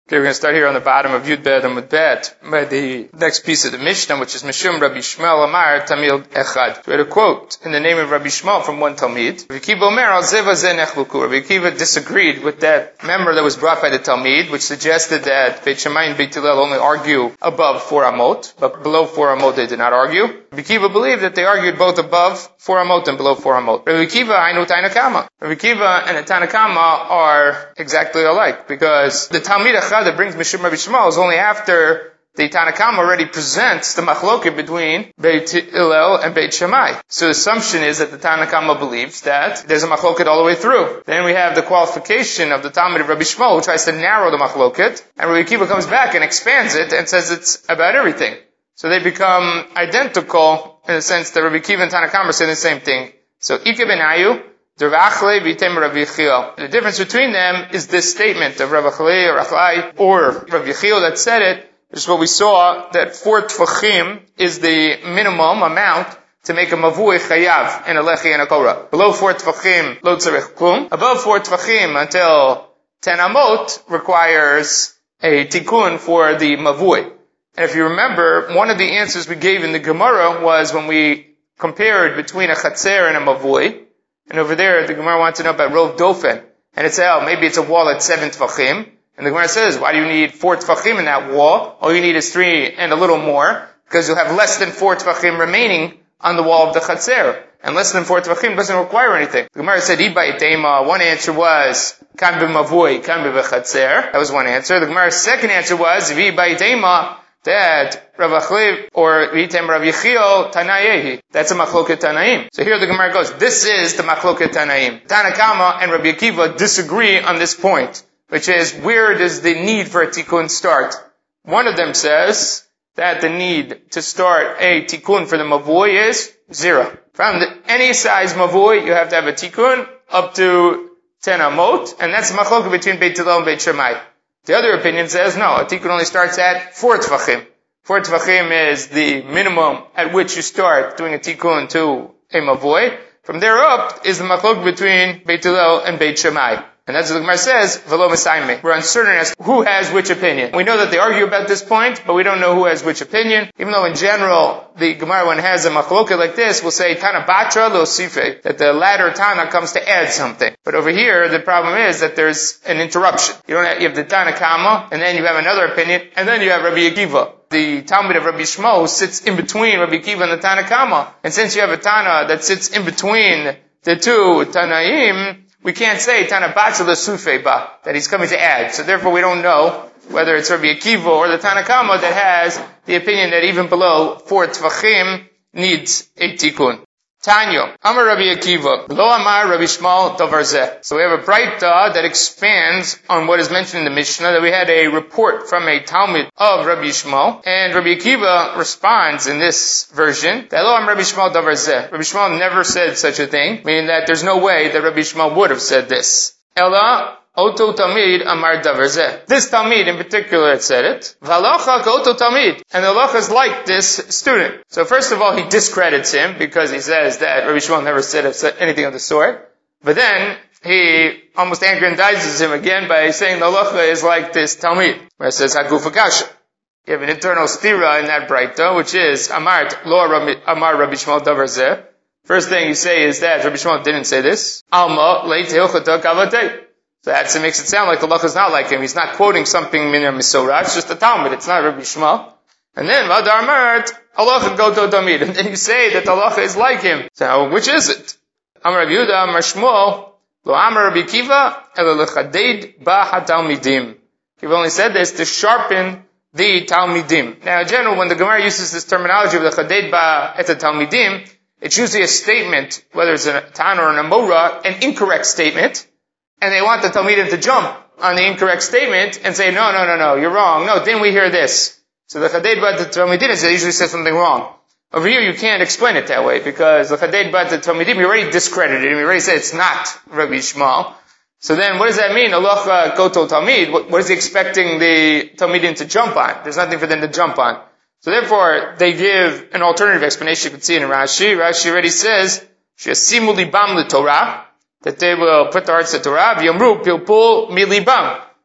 Okay, we're going to start here on the bottom of Yud Bet and Mud Bet by the next piece of the Mishnah, which is Mishum Rabbi Shmuel Amar Tamil Echad. We had a quote in the name of Rabbi Shmuel from one Talmid. Rabbi Akiva Omer Al Zeva Zen Echluku. Rabbi Akiva disagreed with that member that was brought by the Talmid, which suggested that Beit Shammai and Beit Hillel only argue above 4 amot, but below 4 amot they did not argue. Rabbi Akiva believed that they argued both above 4 amot and below 4 amot. Rabbi Akiva Ainu Tanakama. Rabbi Akiva and the Tanakama are exactly alike, because the Talmid Echad that brings Mishum Rabbi Shmuel is only after the Tanakama already presents the machloket between Beit Hillel and Beit Shammai. So the assumption is that the Tanakama believes that there's a machloket all the way through. Then we have the qualification of the Talmud of Rabbi Shmuel, who tries to narrow the machloket, and Rabbi Akiva comes back and expands it and says it's about everything. So they become identical in the sense that Rabbi Akiva and Tanakama say the same thing. So Ike Benayu, the difference between them is this statement of Rav Achlei or Achlai or Rav Yechiel that said it. This is what we saw, that 4 tfachim is the minimum amount to make a mavui chayav in a lechi and a korah. Below 4 tfachim, lo tzarech klum. Above 4 tfachim until 10 amot requires a tikkun for the mavui. And if you remember, one of the answers we gave in the Gemara was when we compared between a chatzer and a mavui. And over there, the Gemara wants to know about Rov Dofen. And it said, maybe it's a wall at 7 tfachim. And the Gemara says, why do you need 4 tfachim in that wall? All you need is 3 and a little more, because you'll have less than 4 tfachim remaining on the wall of the chatzer. And less than 4 tfachim doesn't require anything. The Gemara said, Iba Itema. One answer was, kan b'mavui, kan b'chatzer. That was one answer. The Gemara's second answer was, Iba Itema, that Rav Achlei or Vitem Rav Yechiel Tanayehi. That's a machloket Tanaim. So here the Gemara goes, this is the machloket Tanaim. Tanakama and Rabbi Akiva disagree on this point, which is, where does the need for a tikkun start? One of them says that the need to start a tikkun for the mavui is 0. From any size mavui, you have to have a tikkun up to 10 amot, and that's the machloket between Beit Hillel and Beit Shammai. The other opinion says, no, a tikkun only starts at 4 tfachim. 4 tfachim is the minimum at which you start doing a tikkun to a mavui. From there up is the machlok between Beit Hillel and Beit Shammai. And that's what the Gemara says, v'lo mesayme. We're uncertain as to who has which opinion. We know that they argue about this point, but we don't know who has which opinion. Even though in general, the Gemara, when it has a machloket like this, will say, Tana batra lo sife, that the latter Tana comes to add something. But over here, the problem is that there's an interruption. You have the Tana Kama, and then you have another opinion, and then you have Rabbi Akiva, the Talmud of Rabbi Shmuel, who sits in between Rabbi Akiva and the Tana Kama. And since you have a Tana that sits in between the two Tanaim, we can't say Tana Batza Sufe Ba, that he's coming to add. So therefore we don't know whether it's Rabbi Akiva or the Tana Kama that has the opinion that even below 4 tfachim needs a tikkun. Tanyo, Amar Rabbi Akiva, Lo Amar Rabbi Shmuel Davar Zeh. So we have a braita that expands on what is mentioned in the Mishnah, that we had a report from a Talmud of Rabbi Shmuel, and Rabbi Akiva responds in this version, that Lo Amar Rabbi Shmuel Davar Zeh. Rabbi Shmuel never said such a thing, meaning that there's no way that Rabbi Shmuel would have said this. Ella Oto Talmid Amar Davar Zeh. This Talmid in particular had said it. V'halacha k'oto Talmid. And the halacha is like this student. So first of all, he discredits him because he says that Rabbi Shmuel never said anything of the sort. But then he almost aggrandizes him again by saying the halacha is like this Talmid. Where it says Hagufa Kasha. You have an internal stira in that braita, which is Amar Rabbi Shmuel Davar Zeh. First thing you say is that Rabbi Shmuel didn't say this. Alma leit hilchata kavatei. So that makes it sound like the halacha is not like him. He's not quoting something min Misorah. It's just a Talmud. It's not Rabbi Shmuel. And then Vadar Mert halacha goto Talmid. And then you say that the halacha is like him. So which is it? Amar Rabbi Yehuda, Amar Shmuel, Lo Amar Rabbi Akiva, Ela lechadeid ba haTalmidim. He only said this to sharpen the Talmidim. Now in general, when the Gemara uses this terminology of the chadeid ba et Talmidim, it's usually a statement, whether it's a Tana or an Amora, an incorrect statement. And they want the Talmidim to jump on the incorrect statement and say, no, you're wrong. No, didn't we hear this? So the Chadeid Bat the Talmidim usually says something wrong. Over here, you can't explain it that way, because the Chadeid Bat the Talmidim, you already discredited him. You already said it's not Rabbi Shmuel. So then, what does that mean? Allah koto Talmid. What is he expecting the Talmidim to jump on? There's nothing for them to jump on. So therefore, they give an alternative explanation. You can see it in Rashi. Rashi already says, Shesimu libam l'Torah, that they will put their hearts to Torah, v'yamru pilpul milibam,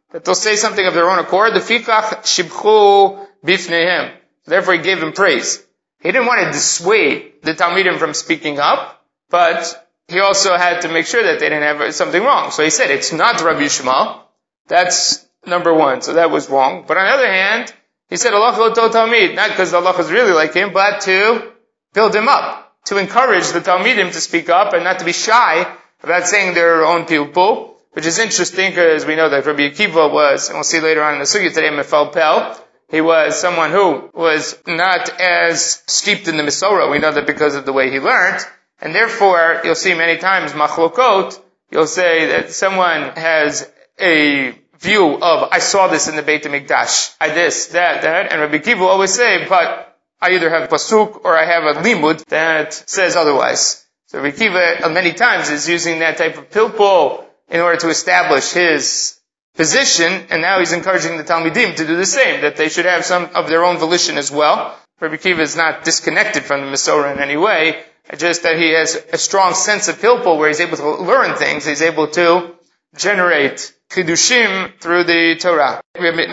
that they'll say something of their own accord. The fikach shibchu bifnehem. Therefore he gave them praise. He didn't want to dissuade the Talmidim from speaking up, but he also had to make sure that they didn't have something wrong. So he said, it's not Rabbi Yishmael. That's number one. So that was wrong. But on the other hand, he said, Allah to Talmid, not because Allah is really like him, but to build him up, to encourage the Talmidim to speak up and not to be shy about saying their own pupil, which is interesting because we know that Rabbi Akiva was, and we'll see later on in the sugya today, Mefal Pel. He was someone who was not as steeped in the Masorah. We know that because of the way he learned. And therefore, you'll see many times, machlokot, you'll say that someone has a view of, I saw this in the Beit HaMikdash. I this, that. And Rabbi Akiva will always say, but I either have pasuk or I have a limud that says otherwise. So Rabbi Akiva, many times, is using that type of pilpul in order to establish his position, and now he's encouraging the Talmidim to do the same, that they should have some of their own volition as well. Rabbi Akiva is not disconnected from the Masorah in any way, just that he has a strong sense of pilpul where he's able to learn things, he's able to generate chidushim through the Torah.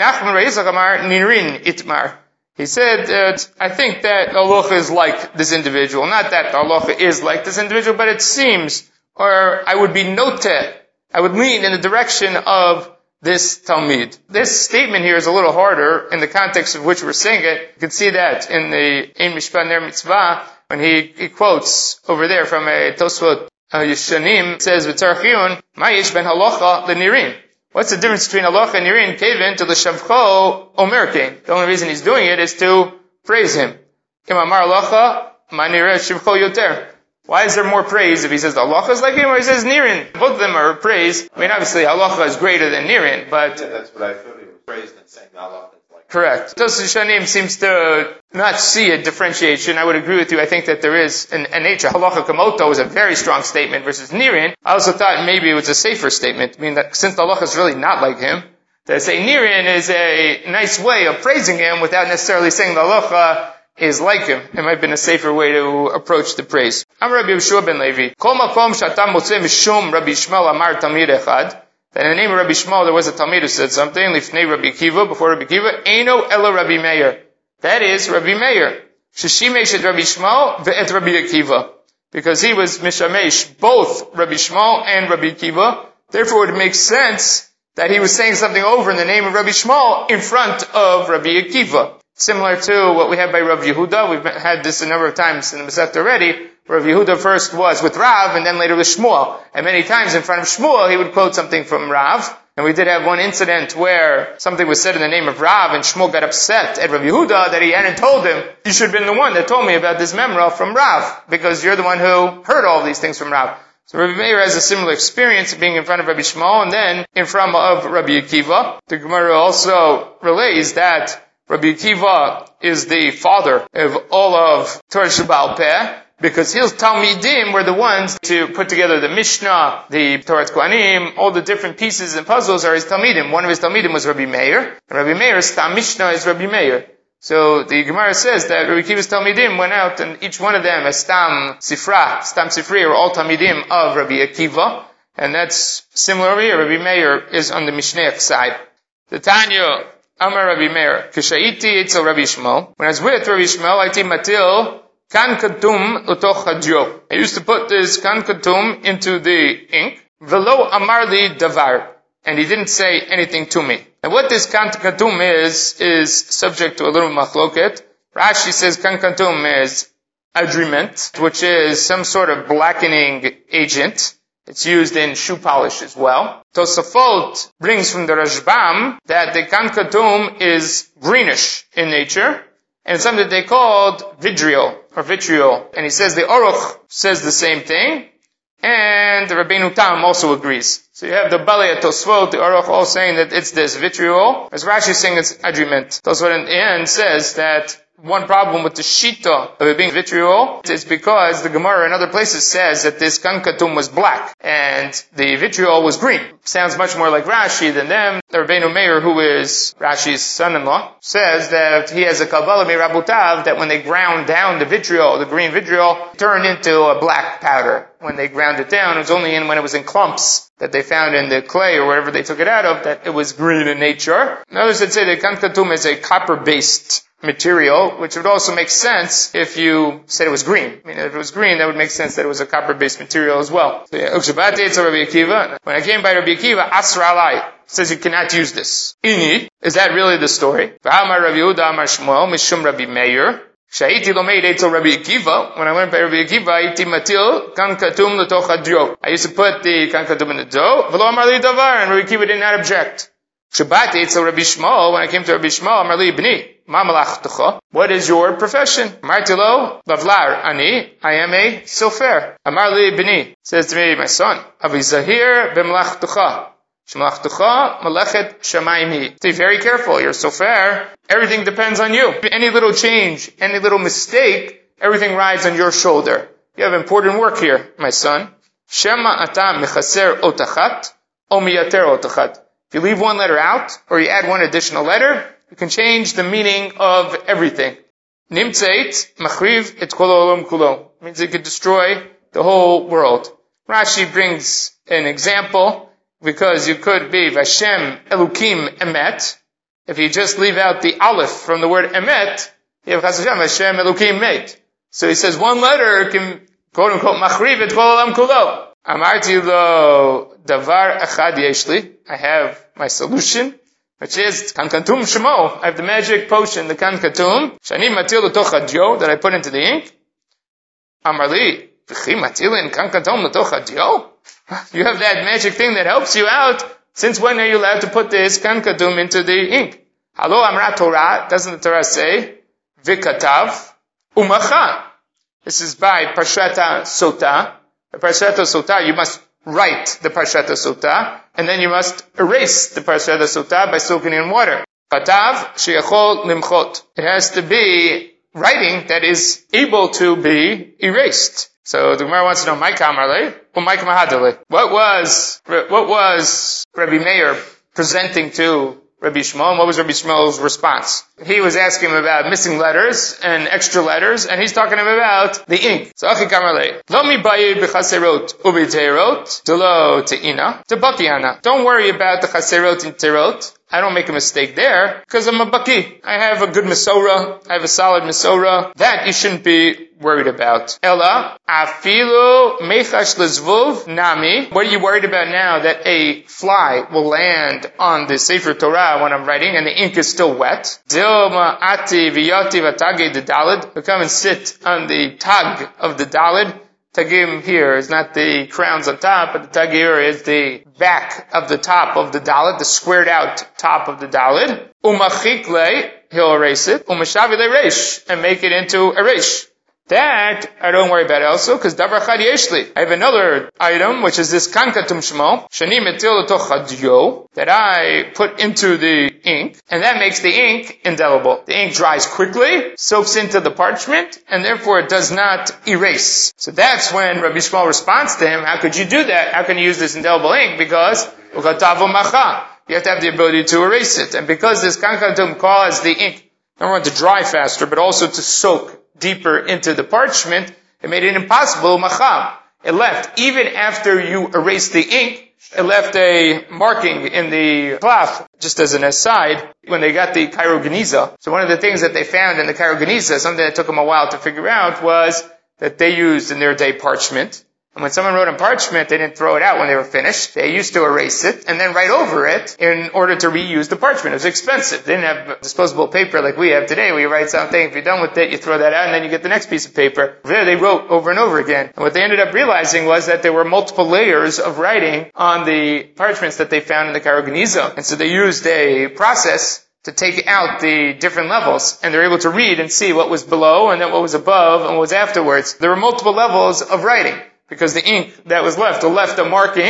He said, I think that halacha is like this individual. Not that halacha is like this individual, but it seems, or I would be noteh, I would lean in the direction of this Talmid. This statement here is a little harder in the context of which we're saying it. You can see that in the Ein Mishpat Ner Mitzvah, when he quotes over there from a Tosfot Yeshanim, says, V'tzarech Iyun, ma yesh ben halacha l'nirin. What's the difference between halacha and nirin? Kevin to l'shavcho omer kein. The only reason he's doing it is to praise him. Im amar halacha, ma nireh shivcho yoter. Why is there more praise if he says the halacha is like him or he says nirin? Both of them are praise. I mean, obviously halacha is greater than nirin, but... Yeah, that's what I thought he was praised and saying the halacha is like him. Correct. Tosfot Yeshanim seems to not see a differentiation. I would agree with you. I think that there is a nature. Halacha kamoto is a very strong statement versus nirin. I also thought maybe it was a safer statement. I mean, that since the halacha is really not like him, to say nirin is a nice way of praising him without necessarily saying the halacha is like him. It might have been a safer way to approach the praise. I'm Rabbi Yehoshua ben Levi. Kol makom shatam motzeh mishum Rabbi Yishmael amar Talmid echad. That in the name of Rabbi Yishmael there was a Talmid who said something, Lifnei Rabbi Akiva, before Rabbi Akiva, Eino elo Rabbi Meir. That is Rabbi Meir. Sheshimesh et Rabbi Yishmael ve'et Rabbi Akiva. Because he was mishamesh, both Rabbi Yishmael and Rabbi Akiva. Therefore it would make sense that he was saying something over in the name of Rabbi Yishmael in front of Rabbi Akiva. Similar to what we have by Rav Yehuda. We've had this a number of times in the Masechta already. Rav Yehuda first was with Rav and then later with Shmuel. And many times in front of Shmuel he would quote something from Rav. And we did have one incident where something was said in the name of Rav and Shmuel got upset at Rav Yehuda that he hadn't told him, you should have been the one that told me about this memra from Rav, because you're the one who heard all these things from Rav. So Rabbi Meir has a similar experience of being in front of Rabbi Shmuel and then in front of Rabbi Akiva. The Gemara also relays that Rabbi Akiva is the father of all of Torah Sheba'al Peh, because his Talmidim were the ones to put together the Mishnah, the Torah Kohanim, all the different pieces and puzzles are his Talmidim. One of his Talmidim was Rabbi Meir, and Rabbi Meir's Stam Mishnah is Rabbi Meir. So the Gemara says that Rabbi Akiva's Talmidim went out, and each one of them, a Stam Sifri, are all Talmidim of Rabbi Akiva, and that's similar over here. Rabbi Meir is on the Mishnah side. The Tanya, Amar Rabbi Meir, Kishaiti Etzel Rabbi Yishmael. When I was with Rabbi Yishmael, I matil kan katum utoch hadjo. I used to put this kan katum into the ink. Velo amar li davar. And he didn't say anything to me. And what this kan katum is subject to a little machloket. Rashi says kan katum is agreement, which is some sort of blackening agent. It's used in shoe polish as well. Tosafot brings from the Rashbam that the kan katum is greenish in nature, and it's something that they called vitriol. And he says the Aruch says the same thing, and the Rabbeinu Tam also agrees. So you have the Balei Tosfot, the Aruch, all saying that it's this vitriol, as Rashi is saying it's agreement. Tosfot in the end says that one problem with the shita of it being vitriol is because the Gemara in other places says that this kankatum was black and the vitriol was green. Sounds much more like Rashi than them. The Rabbeinu Meir, who is Rashi's son-in-law, says that he has a Kabbalah Mirabutav that when they ground down the vitriol, the green vitriol, it turned into a black powder. When they ground it down, it was only when it was in clumps that they found in the clay or wherever they took it out of that it was green in nature. And others would say that kankatum is a copper-based material, which would also make sense if you said it was green. I mean, if it was green, that would make sense that it was a copper-based material as well. So, yeah, when I came by Rabbi Akiva, Asra alai, says you cannot use this. Ini, is that really the story? V'amar Rabbi Yehuda amar Shmuel, mishum Rabbi Meir. Sha'iti lo meid etzel Rabbi Akiva, when I learned by Rabbi Akiva, iti matil kankatum l'toch hadyo. I used to put the kankatum in the dough, v'lo amar li davar, and Rabbi Akiva did not object. Shabbat etzel Rabbi Shmuel, when I came to Rabbi Shmuel, amar li b'ni. What is your profession? Martilo, Lavlar, Ani, I am a sofer. Amar li b'ni, says to me, my son, Avizahir b'mlachtucha. Shemlachtucha, melechet shamayim. Stay very careful, you're sofer. Everything depends on you. Any little change, any little mistake, everything rides on your shoulder. You have important work here, my son. Shema atam mechaser otachat, o miyater otachat. If you leave one letter out, or you add one additional letter, you can change the meaning of everything. Nimtzeit machriv et kol olam kulo. Means it could destroy the whole world. Rashi brings an example because you could be Vashem Elukim Emet. If you just leave out the aleph from the word Emet, you have Chas Hashem Vashem Elukim Meit. So he says one letter can quote unquote machriv et kol olam kulo. Amarti lo davar echad yeshli. I have my solution, which is kankatum shemo. I have the magic potion, the kankatum. Shani matil l'toch hadyo, that I put into the ink. Amarli, v'chi matilin kankatum l'toch hadyo? You have that magic thing that helps you out. Since when are you allowed to put this kankatum into the ink? Halo amra Torah, doesn't the Torah say? V'katav umacha. This is by Parshat Sota. By Parshat Sota, you must write the Parshat Sota, and then you must erase the Parshat Sota by soaking it in water. Katav sheyachol limchot. It has to be writing that is able to be erased. So the Gemara wants to know, my kamarle, or my kamahadale. What was Rabbi Meir presenting to Rabbi Shmuel, and what was Rabbi Shmuel's response? He was asking him about missing letters and extra letters, and he's talking to him about the ink. So, Achi Kamarle, Lo mi bayir b'chaserot ubiteirot, delo te'ina, tebakiana. Don't worry about the chaserot and teirot. I don't make a mistake there, because I'm a baki. I have a good Masorah, I have a solid Masorah. That you shouldn't be worried about. Ella, afilu mechash lezvuv nami. What are you worried about now that a fly will land on the Sefer Torah when I'm writing and the ink is still wet? Dilma ati v'yati v'tagi the dalid. Will come and sit on the tag of the dalid. Tagim here is not the crowns on top, but the tag here is the back of the top of the dalit, the squared out top of the dalit. Umachikle, he'll erase it. Umashavile reish, and make it into a reish. That I don't worry about also, because davar chad yeshli. I have another item, which is this kankatum shmo, shani metil l'toch hadyo, that I put into the ink, and that makes the ink indelible. The ink dries quickly, soaks into the parchment, and therefore it does not erase. So that's when Rabbi Shmuel responds to him, how could you do that? How can you use this indelible ink? Because you have to have the ability to erase it. And because this kankatum caused the ink, not only to dry faster, but also to soak deeper into the parchment, it made it impossible, macham. It left, even after you erased the ink, it left a marking in the cloth. Just as an aside, when they got the Cairo Geniza, so one of the things that they found in the Cairo Geniza, something that took them a while to figure out, was that they used in their day parchment. And when someone wrote on parchment, they didn't throw it out when they were finished. They used to erase it and then write over it in order to reuse the parchment. It was expensive. They didn't have disposable paper like we have today, where you write something, if you're done with it, you throw that out, and then you get the next piece of paper. There they wrote over and over again. And what they ended up realizing was that there were multiple layers of writing on the parchments that they found in the Cairo Geniza. And so they used a process to take out the different levels, and they're able to read and see what was below, and then what was above, and what was afterwards. There were multiple levels of writing, because the ink that was left a marking,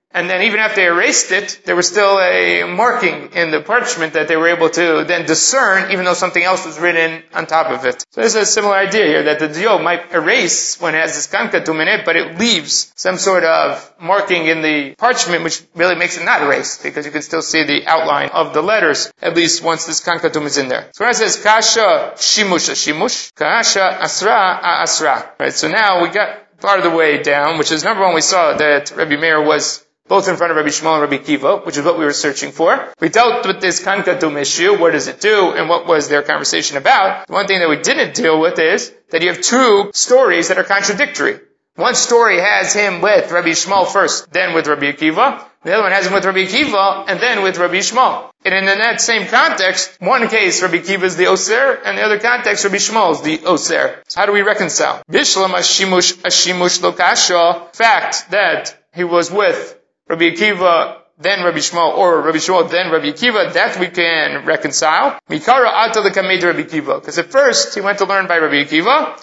And then even after they erased it, there was still a marking in the parchment that they were able to then discern, even though something else was written on top of it. So there's a similar idea here, that the dio might erase when it has this kankatum in it, but it leaves some sort of marking in the parchment, which really makes it not erased, because you can still see the outline of the letters, at least once this kankatum is in there. So when it says kasha shimush shimush, kasha asra asra. Right, so now we got part of the way down, which is number one, we saw that Rabbi Meir was both in front of Rabbi Shmuel and Rabbi Akiva, which is what we were searching for. We dealt with this kankatum issue, what does it do, and what was their conversation about. The one thing that we didn't deal with is that you have two stories that are contradictory. One story has him with Rabbi Shmuel first, then with Rabbi Akiva. The other one has him with Rabbi Akiva, and then with Rabbi Shmuel. And in that same context, one case Rabbi Akiva is the Oser, and the other context Rabbi Shmuel is the Oser. So how do we reconcile? Bishlam ashimush lokasha, fact that he was with Rabbi Akiva, then Rabbi Shmuel, or Rabbi Shmuel, then Rabbi Akiva, that we can reconcile. Mikara ata l'kamed Rabbi Akiva. Because at first, he went to learn by Rabbi Akiva.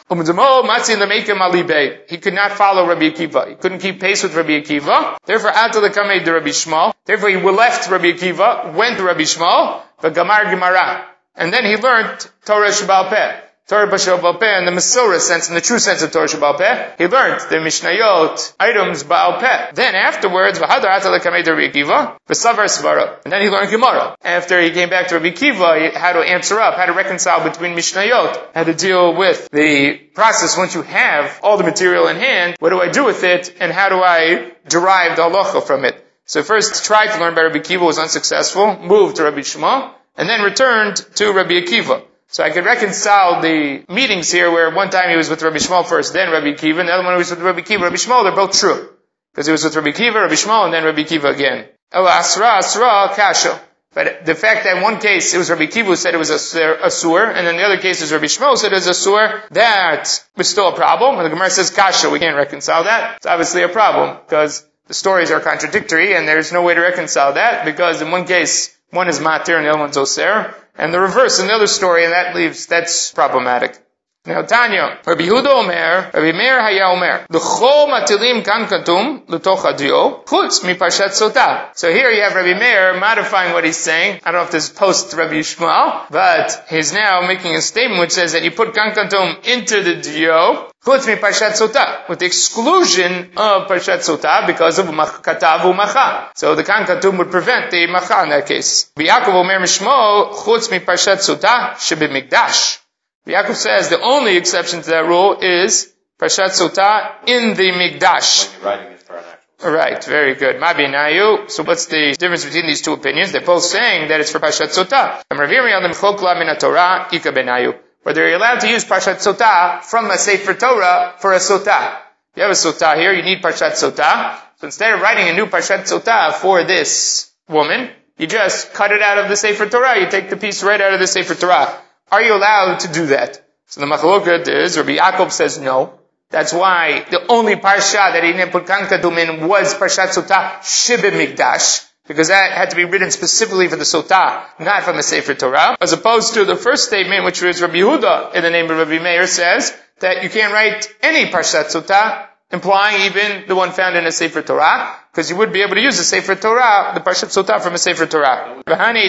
He could not follow Rabbi Akiva. He couldn't keep pace with Rabbi Akiva. Therefore, ata l'kamed Rabbi Shmuel. Therefore, he left Rabbi Akiva, went to Rabbi Shmuel, v'gamar gemara. And then he learned Torah Sheba'al Peh. Torah Sheba'al Peh in the Masorah sense, in the true sense of Torah Sheba'al Peh, he learned the Mishnayot items Ba'al Peh. Then afterwards, and then he learned Gemara. After he came back to Rabbi Akiva, how to answer up, how to reconcile between Mishnayot, how to deal with the process once you have all the material in hand, what do I do with it, and how do I derive the halacha from it? So first tried to learn by Rabbi Akiva, was unsuccessful, moved to Rabbi Shmuel, and then returned to Rabbi Akiva. So I could reconcile the meetings here where one time he was with Rabbi Shmuel first, then Rabbi Akiva, and the other one he was with Rabbi Akiva, Rabbi Shmuel, they're both true. Because he was with Rabbi Akiva, Rabbi Shmuel, and then Rabbi Akiva again. Ela asra, kasha. But the fact that in one case it was Rabbi Akiva who said it was asur, and then the other case is Rabbi Shmuel said it was asur, that was still a problem. When the Gemara says kasha, we can't reconcile that. It's obviously a problem, because the stories are contradictory, and there's no way to reconcile that, because in one case, one is matir and the other one's oser, and the reverse in the other story, and that's problematic. Now, Tanya, Rabbi Yehuda Omer, Rabbi Meir Haya Omer, L'chol matilim kankatum l'toch hadio, chutz mi parshat sotah. So here you have Rabbi Meir modifying what he's saying. I don't know if this is post Rabbi Shmuel, but he's now making a statement which says that you put kankatum into the dio, chutz mi parshat sotah, with the exclusion of parshat sotah because of katav u'macha. So the kankatum would prevent the macha in that case. Yaakov Omer Mishmo, chutz mi parshat sotah shebimikdash. Yaakov says the only exception to that rule is Parshat Sotah in the Mikdash. When you're writing it for an actual. Right, very good. Mabinayu. So what's the difference between these two opinions? They're both saying that it's for Parshat Sotah. Whether you're allowed to use Parshat Sotah from a Sefer Torah for a Sotah. You have a Sotah here, you need Parshat Sotah. So instead of writing a new Parshat Sotah for this woman, you just cut it out of the Sefer Torah. You take the piece right out of the Sefer Torah. Are you allowed to do that? So the machloket is, Rabbi Yaakov says no. That's why the only parsha that he didn't put kankatum in was Parshat Sotah Shebimikdash, because that had to be written specifically for the Sotah, not from the Sefer Torah. As opposed to the first statement, which was Rabbi Yehuda, in the name of Rabbi Meir, says that you can't write any Parshat Sotah, implying even the one found in a Sefer Torah, because you would be able to use the Sefer Torah, the Parshat Sotah from a Sefer Torah.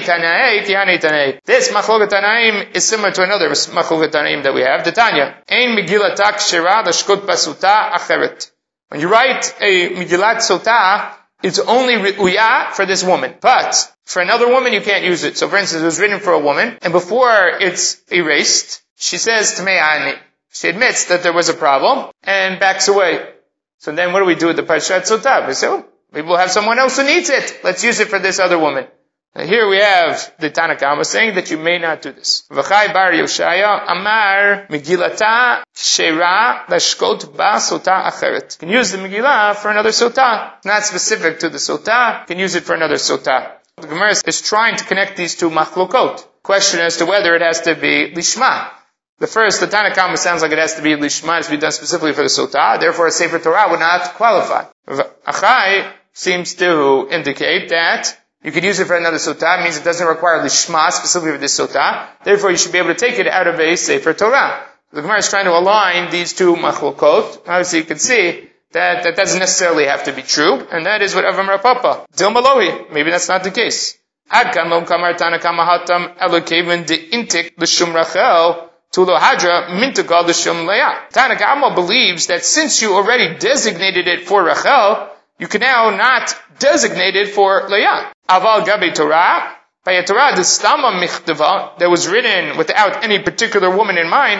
This Machloket Tanaim is similar to another Machloket Tanaim that we have, the Tanya. Ein Megillat Kshera l'shkot basutah acheret. When you write a Megillat Sotah, it's only Re'uyah for this woman. But for another woman, you can't use it. So for instance, it was written for a woman, and before it's erased, she says, Tamei ani. She admits that there was a problem, and backs away. So then what do we do with the Parshat Sotah? We say, maybe we'll have someone else who needs it. Let's use it for this other woman. And here we have the Tanna Kama saying that you may not do this. V'chai bar Yoshaya Amar Megillata Sheira Lashkot Ba Sotah Acheret. You can use the Megillah for another Sotah. It's not specific to the Sotah. You can use it for another Sotah. The Gemara is trying to connect these two machlokot. Question as to whether it has to be Lishma. The first, the Tanna Kama sounds like it has to be Lishma, it has to be done specifically for the Sotah. Therefore, a Sefer Torah would not qualify. Achai seems to indicate that you could use it for another Sotah. It means it doesn't require Lishma specifically for this Sotah. Therefore, you should be able to take it out of a Sefer Torah. The Gemara is trying to align these two machlokot. Obviously, you can see that doesn't necessarily have to be true, and that is what Avam Rav Papa. Dil Malohi, maybe that's not the case. Ad kan lom kamar Tanakama hatam elokevin de intik l'shum Rachel tulo hadra mintagal l'shum Leah. Tanakama believes that since you already designated it for Rachel, you can now not designate it for Leah. Aval gabe Torah, by a Torah the stama michtava that was written without any particular woman in mind.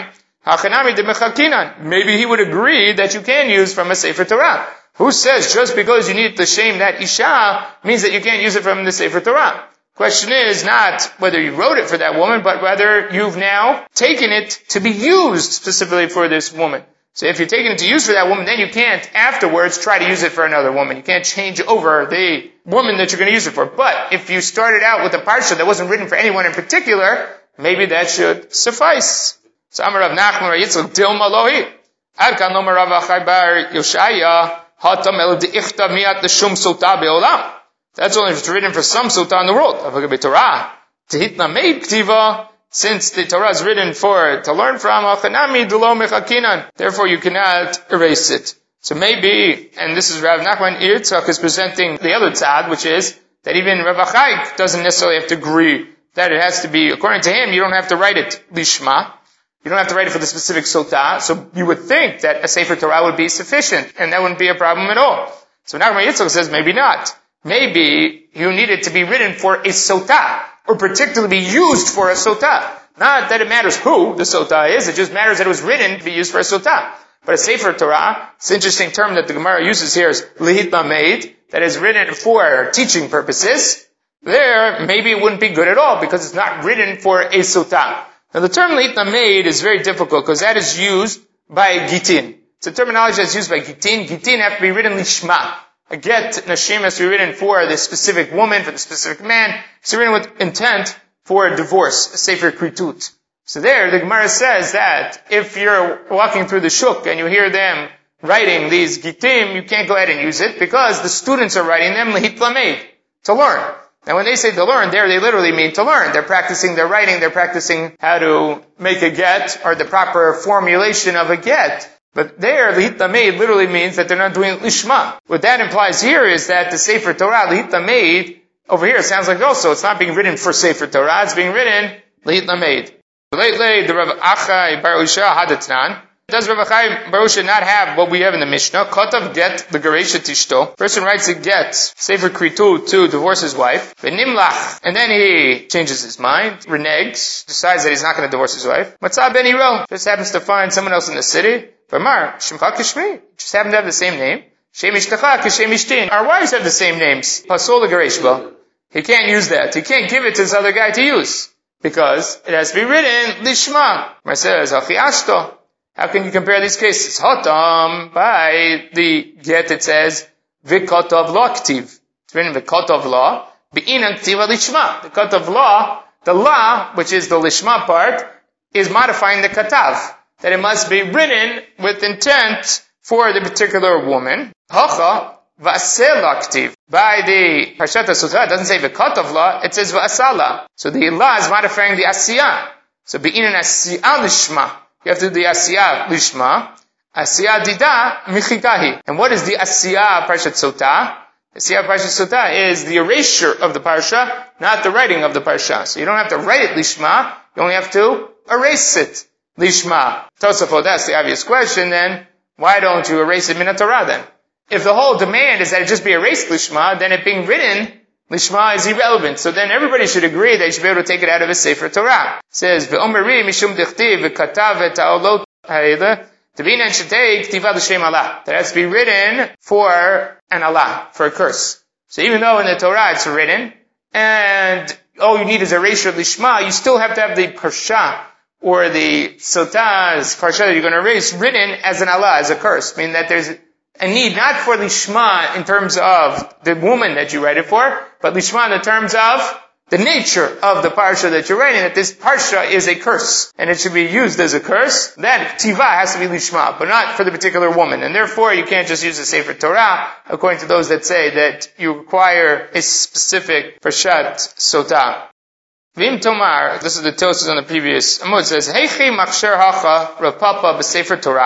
Maybe he would agree that you can use from a Sefer Torah. Who says just because you need to shame that Isha means that you can't use it from the Sefer Torah? Question is not whether you wrote it for that woman, but whether you've now taken it to be used specifically for this woman. So if you're taking it to use for that woman, then you can't afterwards try to use it for another woman. You can't change over the woman that you're going to use it for. But if you started out with a parsha that wasn't written for anyone in particular, maybe that should suffice. So Amar Rav Nachman Bar Yitzchak Dil Malohi. Ad kan Lomar Rav Achai Bar Yoshaya Hatam El Deichtav Miat L'Shum Sota Be'olam. That's only if it's written for some sota in the world. Avagabe Torah Tehitna Meid Ktiva. Since the Torah is written to learn from, Achanami Dulo Mechakinan. Therefore you cannot erase it. So maybe, and this is Rav Nachman Yitzchak is presenting the other tzad, which is that even Rav Achai doesn't necessarily have to agree that it has to be, according to him, you don't have to write it lishma. You don't have to write it for the specific sotah, so you would think that a Sefer Torah would be sufficient, and that wouldn't be a problem at all. So Nachman Yitzchak says maybe not. Maybe you need it to be written for a sotah, or particularly be used for a sotah. Not that it matters who the sotah is, it just matters that it was written to be used for a sotah. But a Sefer Torah, it's an interesting term that the Gemara uses here is lihit ma'meid, that is written for teaching purposes. There, maybe it wouldn't be good at all, because it's not written for a sotah. Now the term lihit ma'meid is very difficult, because that is used by Gitin. It's a terminology that's used by Gitin. Gitin have to be written lishma. A get nashim has to be written for the specific woman, for the specific man. It's written with intent for a divorce, a sefer kritut. So there, the Gemara says that if you're walking through the shuk and you hear them writing these gitim, you can't go ahead and use it because the students are writing them lihit lameid, to learn. Now when they say to learn, there they literally mean to learn. They're practicing their writing, they're practicing how to make a get, or the proper formulation of a get. But there, lihit lameid literally means that they're not doing lishma. What that implies here is that the Sefer Torah, lihit lameid, over here it sounds like also, it's not being written for Sefer Torah, it's being written lihit lameid. Lately, the Rav Achai Bar Usha Hadatnan. Does Rav Achai Bar Usha not have what we have in the Mishnah? Kotav get the Geresha Tishto. Person writes a get, Sefer Kritu, to divorce his wife. V'nimlach. And then he changes his mind, reneges, decides that he's not going to divorce his wife. Matzah ben Hiro. Just happens to find someone else in the city. V'mar, Shemcha Kishmi. Just happen to have the same name. Shem Ishtcha Kishem Ishtin. Our wives have the same names. Pasol Gereshba. He can't use that. He can't give it to this other guy to use. Because it has to be written lishma. Mar says, Achi Ashto. How can you compare these cases? Hotam, by the get it says, Vikotov law ktiv. It's written Vikotov law. Be'inan ktiva lishma. The Kotov law, the law, which is the lishma part, is modifying the katav. That it must be written with intent for the particular woman. Hacha, v'asela ktiv. By the Parshat HaSotah, it doesn't say Vikotov law, it says v'asala. So the law is modifying the asiyah. So be'inan asiyah lishma. You have to do the asiyah lishma. Asiyah dida michikahi. And what is the asiyah Parshat Sotah? Asiyah Parshat Sotah is the erasure of the parsha, not the writing of the parsha. So you don't have to write it lishma, you only have to erase it lishma. Tosafot, that's the obvious question then. Why don't you erase it min Torah then? If the whole demand is that it just be erased lishma, then it being written lishma is irrelevant. So then everybody should agree that you should be able to take it out of a Sefer Torah. It says, Ve'omeri mishum dichtiv v'katav v'ta'olot ha'ele t'vinan shetei ktiva l'shem Allah. That has to be written for an Allah, for a curse. So even though in the Torah it's written, and all you need is erasure lishma, you still have to have the parsha, or the sotah's parsha that you're going to erase, written as an Allah, as a curse. Meaning that there's a need not for lishma in terms of the woman that you write it for, but lishma in the terms of the nature of the parsha that you're writing, that this parsha is a curse, and it should be used as a curse. That tiva has to be lishma, but not for the particular woman. And therefore, you can't just use the Sefer Torah, according to those that say that you require a specific parshat sotah. Vim Tomar, this is the Tosas on the previous Amud, says, Heichi Machsher Hacha Rav Papa b'Sefer Torah.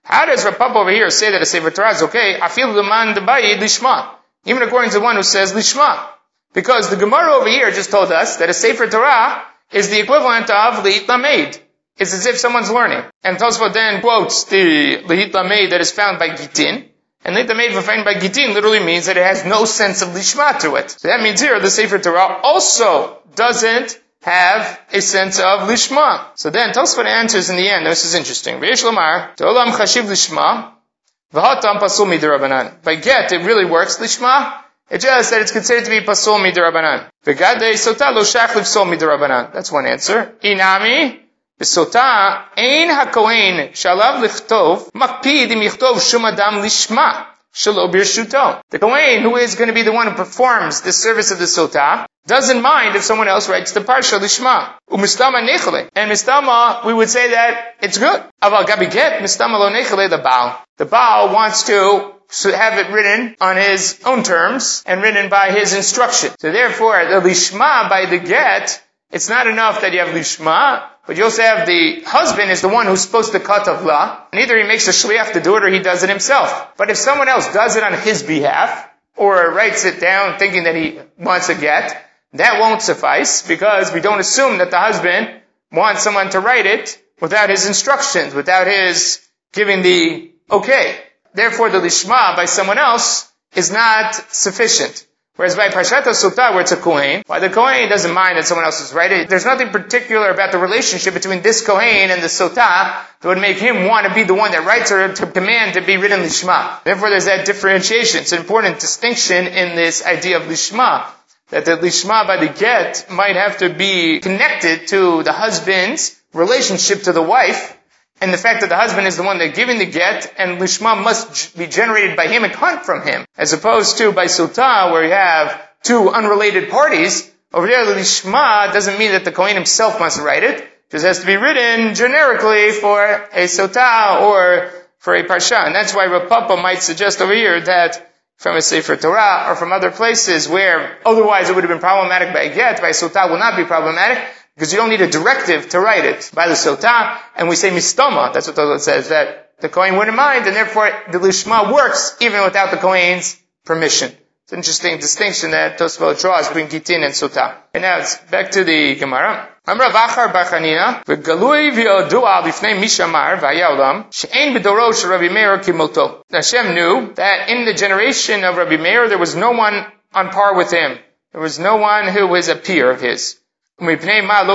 How does Rav Papa over here say that a Sefer Torah is okay? Afil l'man debayid lishma. Even according to the one who says lishma. Because the Gemara over here just told us that a Sefer Torah is the equivalent of Leit Lamed. It's as if someone's learning. And Tosfot then quotes the Leit Lamed that is found by Gitin. And Leit Lamed found by Gitin literally means that it has no sense of lishma to it. So that means here the Sefer Torah also doesn't have a sense of lishma. So then Tosfot answers in the end. This is interesting. V'yesh lomar, te'olam chashiv lishma, v'hatam pasul mid'Rabbanan. By get, it really works lishma. It's just that it's considered to be pasul mid'Rabbanan. V'gadei sota lo shach lifsol mid'Rabbanan. That's one answer. Inami, b'sota, ein hakohen shalav lichtov, makpid im yichtov shum adam lishma, shelo birshuto. The kohen, who is going to be the one who performs the service of the sota, doesn't mind if someone else writes the parsha lishma. Umistama nechale. And mistama, we would say that it's good. Aval gabi get, mistama lo nechale the Baal. The Baal wants to have it written on his own terms and written by his instruction. So therefore, the lishma by the get, it's not enough that you have lishma, but you also have the husband is the one who's supposed to cut avla, and either he makes a shliach to do it or he does it himself. But if someone else does it on his behalf, or writes it down thinking that he wants a get, that won't suffice, because we don't assume that the husband wants someone to write it without his instructions, without his giving the okay. Therefore, the lishma by someone else is not sufficient. Whereas by Parshat HaSotah, where it's a Kohen, why the Kohen doesn't mind that someone else is writing, there's nothing particular about the relationship between this Kohen and the Sotah that would make him want to be the one that writes or to demand to be written lishma. Therefore, there's that differentiation. It's an important distinction in this idea of lishma, that the lishma by the get might have to be connected to the husband's relationship to the wife, and the fact that the husband is the one that's giving the get, and lishma must be generated by him and come from him, as opposed to by sotah, where you have two unrelated parties. Over there, the lishma doesn't mean that the kohen himself must write it. It just has to be written generically for a sotah or for a parsha. And that's why Rav Papa might suggest over here that from a Sefer Torah or from other places where otherwise it would have been problematic by a get, by a sotah will not be problematic, because you don't need a directive to write it by the sotah, and we say mistama, that's what Tosfot says, that the kohen wouldn't mind, and therefore the lishma works even without the kohen's permission. It's an interesting distinction that Tosfot draws between Gitin and sotah. And now it's back to the Gemara. Amra v'achar bar Chanina, v'galui v'yodua lifnei mishamar v'haya olam, she'ein b'doro shel Rabbi Meir kimolto. Hashem knew that in the generation of Rabbi Meir there was no one on par with him. There was no one who was a peer of his. So if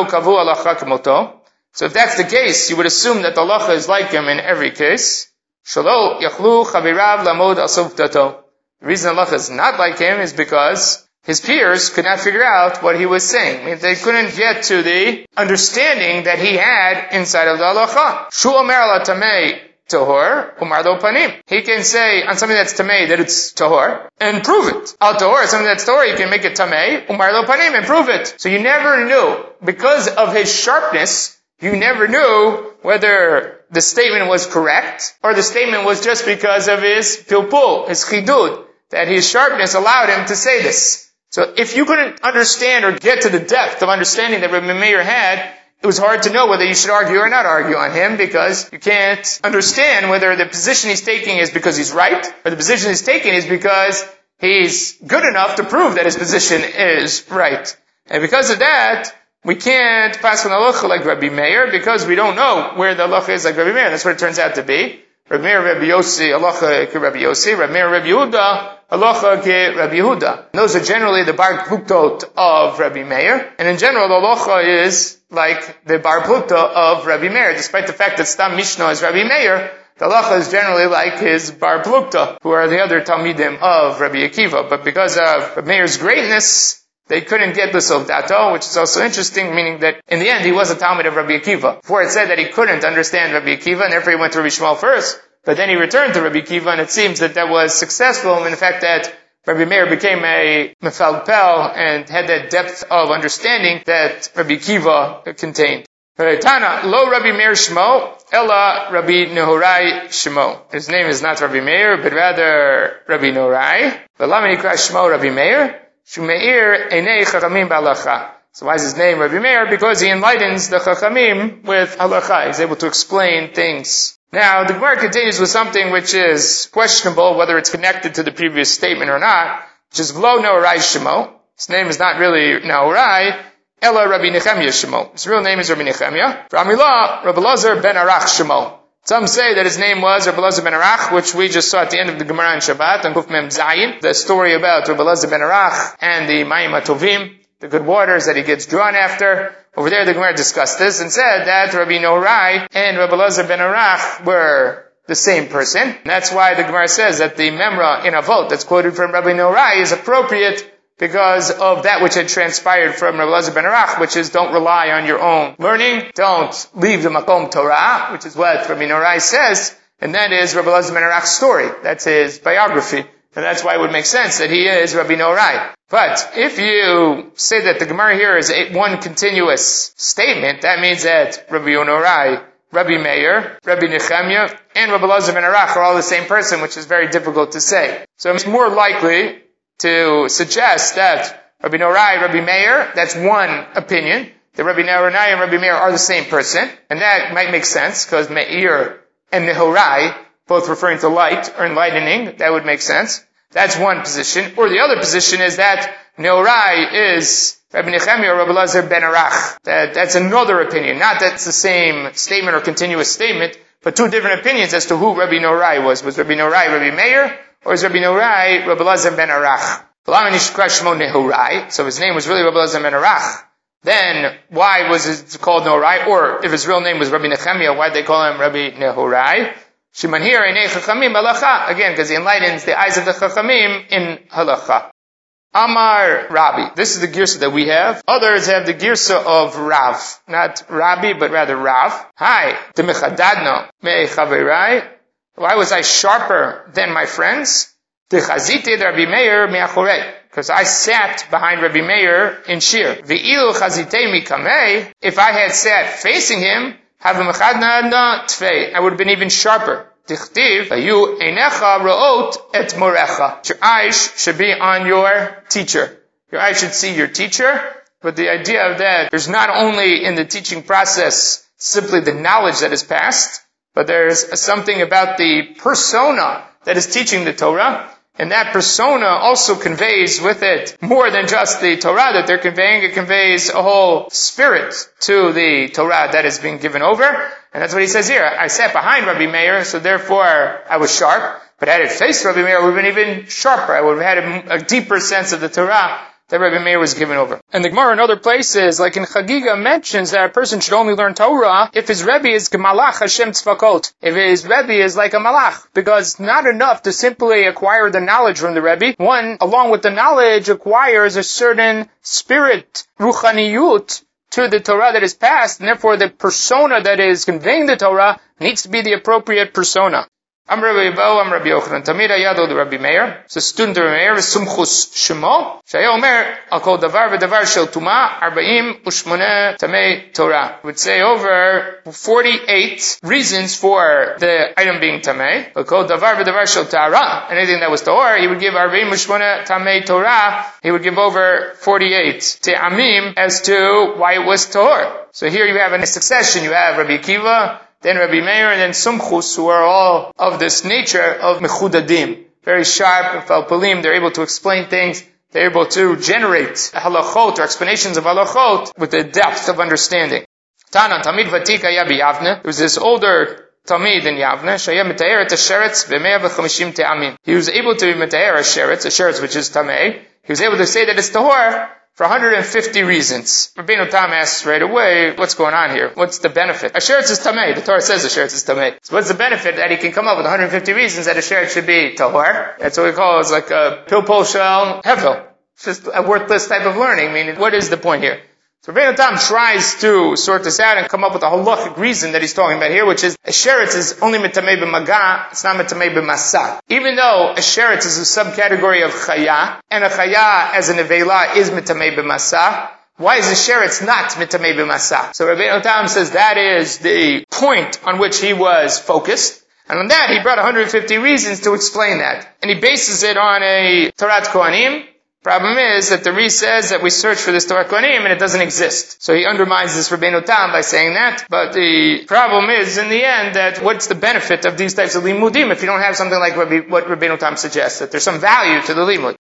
that's the case, you would assume that the halacha is like him in every case. The reason the halacha is not like him is because his peers could not figure out what he was saying. I mean, they couldn't get to the understanding that he had inside of the halacha. Tahor, umar lo panim. He can say on something that's tamei that it's tahor, and prove it. Al tahor, something that's tahor, you can make it tamei, umar lo panim, and prove it. So you never knew, because of his sharpness, you never knew whether the statement was correct, or the statement was just because of his pilpul, his chidud, that his sharpness allowed him to say this. So if you couldn't understand or get to the depth of understanding that Rabbi Meir had, it was hard to know whether you should argue or not argue on him, because you can't understand whether the position he's taking is because he's right, or the position he's taking is because he's good enough to prove that his position is right. And because of that, we can't pass on halacha like Rabbi Meir, because we don't know where the halacha is like Rabbi Meir. That's what it turns out to be. Rabbi Meir, Rabbi Yossi, halacha ke Rabbi Yossi. Rabbi Meir, Rabbi Yehuda, halacha ke Rabbi Yehuda. Those are generally the bar pluktot of Rabbi Meir. And in general, the halacha is like the bar plukta of Rabbi Meir. Despite the fact that Stam Mishnah is Rabbi Meir, the halacha is generally like his bar plukta, who are the other talmidim of Rabbi Akiva. But because of Rabbi Meir's greatness, they couldn't get the Sovdato, which is also interesting, meaning that in the end he was a talmid of Rabbi Akiva. Before it said that he couldn't understand Rabbi Akiva, and therefore he went to Rabbi Shmuel first, but then he returned to Rabbi Akiva, and it seems that was successful in the fact that Rabbi Meir became a mefalpel and had that depth of understanding that Rabbi Akiva contained. Tana, lo Rabbi Meir Shmo, ella Rabbi Nehorai Shmo. His name is not Rabbi Meir, but rather Rabbi Nehorai. V'lama nikra Shmo Rabbi Meir? Shumeir Einei Chachamim B'Halacha. So why is his name Rabbi Meir? Because he enlightens the Chachamim with Halacha. He's able to explain things Now, the Gemara continues with something which is questionable, whether it's connected to the previous statement or not, which is V'lo Nehorai Shemo. His name is not really Nehorai, Ela Rabbi Nechemia Shemo. His real name is Rabbi Nechemia. For Amilah, Rabbi Elazar ben Arach Shemo. Some say that his name was Rabbi Elazar ben Arach, which we just saw at the end of the Gemara in Shabbat, on Kuf Mem Zayin, the story about Rabbi Elazar ben Arach and the Mayim HaTovim, the good waters that he gets drawn after. Over there, the Gemara discussed this and said that Rabbi Nehorai and Rabbi Elazar ben Arach were the same person. And that's why the Gemara says that the Memra in Avot that's quoted from Rabbi Nehorai is appropriate because of that which had transpired from Rabbi Elazar ben Arach, which is don't rely on your own learning, don't leave the Makom Torah, which is what Rabbi Nehorai says, and that is Rabbi Elazar ben Arach's story. That's his biography. And that's why it would make sense that he is Rabbi Nehorai. But if you say that the Gemara here is one continuous statement, that means that Rabbi Nehorai, Rabbi Meir, Rabbi Nechemia, and Rabbi Elazar ben Arach are all the same person, which is very difficult to say. So it's more likely to suggest that Rabbi Nehorai, Rabbi Meir, that's one opinion, that Rabbi Nehorai and Rabbi Meir are the same person, and that might make sense, because Meir and Nehorai, both referring to light or enlightening, that would make sense. That's one position. Or the other position is that Nehorai is Rabbi Nechemia or Rabbi Elazar ben Arach. That's another opinion. Not that it's the same statement or continuous statement, but two different opinions as to who Rabbi Nehorai was. Was Rabbi Nehorai Rabbi Meir, or is Rabbi Nehorai Rabbi Elazar ben Arach? So his name was really Rabbi Elazar ben Arach. Then, why was it called Nehorai? Or if his real name was Rabbi Nechemia, why did they call him Rabbi Nehorai? Shimanhir einei chachamim halacha. Again, because he enlightens the eyes of the chachamim in halacha. Amar Rabbi. This is the girsa that we have. Others have the girsa of Rav. Not Rabbi, but rather Rav. Hi. Demechadadno me chaverai. Why was I sharper than my friends? Dechazite Rabbi Meir me'achorei. Because I sat behind Rabbi Meir in Shir. Ve'ilu chazite mikamei. If I had sat facing him, I would have been even sharper. Your eyes should be on your teacher. Your eyes should see your teacher. But the idea of that, there's not only in the teaching process simply the knowledge that is passed, but there's something about the persona that is teaching the Torah. And that persona also conveys with it more than just the Torah that they're conveying. It conveys a whole spirit to the Torah that is being given over. And that's what he says here. I sat behind Rabbi Meir, so therefore I was sharp. But had it faced Rabbi Meir, I would have been even sharper. I would have had a deeper sense of the Torah that Rabbi Meir was given over. And the Gemara in other places, like in Chagiga, mentions that a person should only learn Torah if his Rebbe is Gemalach Hashem Tzvakot. If his Rebbe is like a Malach. Because it's not enough to simply acquire the knowledge from the Rebbe. One, along with the knowledge, acquires a certain spirit, Ruchaniyut, to the Torah that is passed, and therefore the persona that is conveying the Torah needs to be the appropriate persona. I'm Rabbi Bo, I'm Rabbi Yochanan. Tamid Ayado the Rabbi Meir. It's a student of Rabbi Meir, Sumchus Shemo. Shaya Omer, I'll call Davar v'Davar Shel Tuma, Arba'im Ushmoneh Tamei Torah. Would say over 48 reasons for the item being Tamei. I'll call Davar v'Davar Shel Ta'ara. Anything that was Tahor, he would give Arba'im Ushmoneh Tamei Torah. He would give over 48 Te'amim as to why it was Tahor. So here you have in a succession, you have Rabbi Akiva, then Rabbi Meir, and then Sumchus, who are all of this nature of mechudadim. Very sharp and falpalim. They're able to explain things. They're able to generate halachot or explanations of halachot with a depth of understanding. Tanan, Tamid Vatik Haya b'Yavne. There was this older Tamid in Yavne, Shaya Metayer et Hasheretz b'150 te'amim. He was able to metayer a sheretz which is Tamei. He was able to say that it's tahor for 150 reasons. Rabbeinu Tam asks right away, what's going on here? What's the benefit? A sheretz is tamei. The Torah says a sheretz is tamei. So what's the benefit that he can come up with 150 reasons that a sheretz should be tahor? That's what we call is like a pilpul shel hevel. It's just a worthless type of learning. I mean, what is the point here? So Rabbeinu Tam tries to sort this out and come up with a halachic reason that he's talking about here, which is a sheretz is only mitamei b'maga, it's not mitamei b'masa. Even though a sheretz is a subcategory of chaya, and a chaya as a nevela is mitamei b'masa, why is a sheretz not mitamei b'masa? So Rabbeinu Tam says that is the point on which he was focused. And on that, he brought 150 reasons to explain that. And he bases it on a Torat Kohanim, Problem is that the Ri says that we search for this Torah Kohanim and it doesn't exist. So he undermines this Rabbeinu Tam by saying that. But the problem is, in the end, that what's the benefit of these types of limudim if you don't have something like what Rabbeinu Tam suggests, that there's some value to the limud.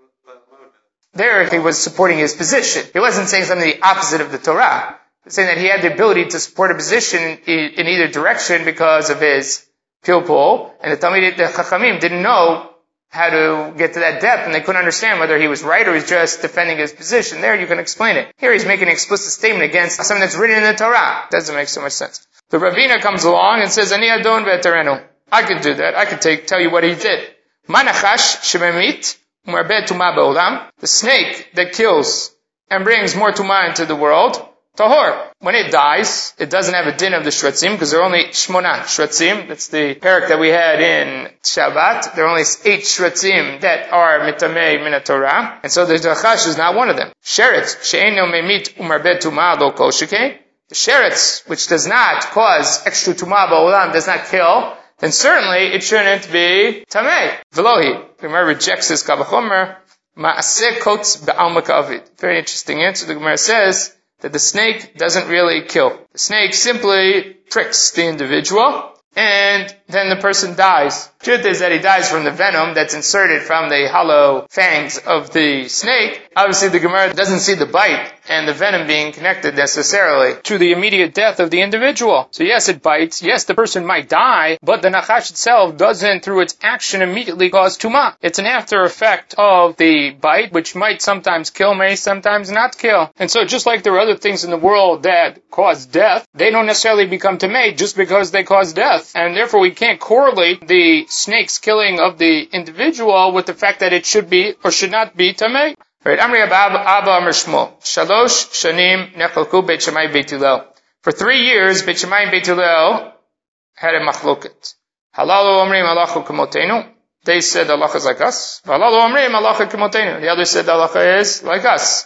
There he was supporting his position. He wasn't saying something the opposite of the Torah. He was saying that he had the ability to support a position in either direction because of his pilpul, and the Chachamim didn't know how to get to that depth, and they couldn't understand whether he was right or he's just defending his position. There you can explain it. Here he's making an explicit statement against something that's written in the Torah. Doesn't make so much sense. The Ravina comes along and says, Ani Adon ve'etarenu. I could do that. I could tell you what he did. Manachash shememit umarbeh tumah ba'olam. The snake that kills and brings more tumah into the world, tahor. When it dies, it doesn't have a din of the shratzim, because there are only shmona shratzim. That's the parak that we had in Shabbat. There are only 8 shratzim that are mitamei min Torah, and so the nachash is not one of them. Sheretz, she'eino memit umarbeh tumah lo kol shekeh. The sheretz, which does not cause extra tumah ba'olam, does not kill, then certainly it shouldn't be tamei. Velohi. The Gemara rejects this kavachomer. Ma'aseh kotz be'al makavid. Very interesting answer. The Gemara says that the snake doesn't really kill. The snake simply pricks the individual, and then the person dies. Truth is that he dies from the venom that's inserted from the hollow fangs of the snake. Obviously the Gemara doesn't see the bite and the venom being connected necessarily to the immediate death of the individual. So yes, it bites. Yes, the person might die, but the nachash itself doesn't, through its action, immediately cause tumah. It's an after effect of the bite, which might sometimes kill, may sometimes not kill. And so just like there are other things in the world that cause death, they don't necessarily become tamei just because they cause death. And therefore we can't correlate the snake's killing of the individual with the fact that it should be or should not be tamei. Right. Amri Abba Amr Shmuel. Shalosh shanim nechalku Beit Shammai Beit Hillel. For 3 years, Beit Shammai and Beit Hillel had a machloket. Halalu omrim halacha k'motenu. They said the halacha is like us. Halalu omrim halacha k'motenu. The others said the halacha is like us.